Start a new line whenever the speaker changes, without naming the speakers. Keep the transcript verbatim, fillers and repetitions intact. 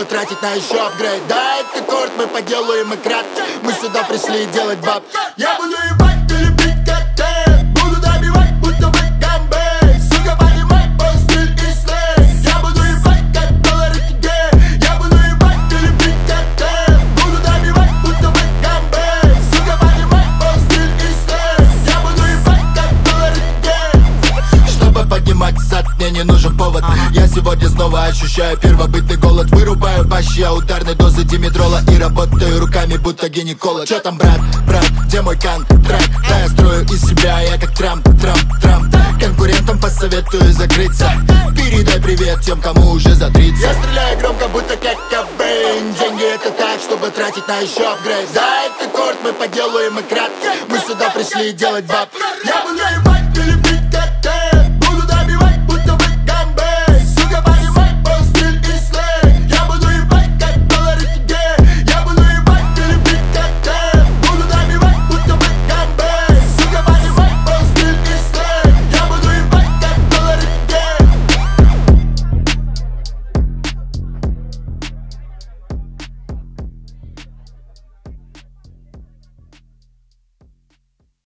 чтобы тратить на еще апгрейд. Да, это корт, мы поделаем и кратко. Мы сюда пришли делать баб. Я буду ебать или бить как ты. Буду добивать, будто бы гамбей. Сука, понимай, мой стиль и сленг. Я буду ебать, как доллары тебе. Я буду ебать или бить как ты. Буду добивать, будто бы гамбей. Сука, понимай, мой стиль и сленг. Я буду ебать, как доллары тебе. Чтобы поднимать зад, мне не нужен повод. Я сегодня снова ощущаю первобытный голод. Вырубаю бащи, я ударной дозы димедрола. И работаю руками, будто гинеколог. Чё там, брат, брат, где мой контракт? Да, я строю из себя, я как Трамп, Трамп, Трамп. Конкурентам посоветую закрыться. Передай привет тем, кому уже за тридцать. Я стреляю громко, будто как Кобейн. Деньги это так, чтобы тратить на еще апгрейд. Да, это корт, мы поделаем и кратко. Мы сюда пришли делать баб. Я буду ебать или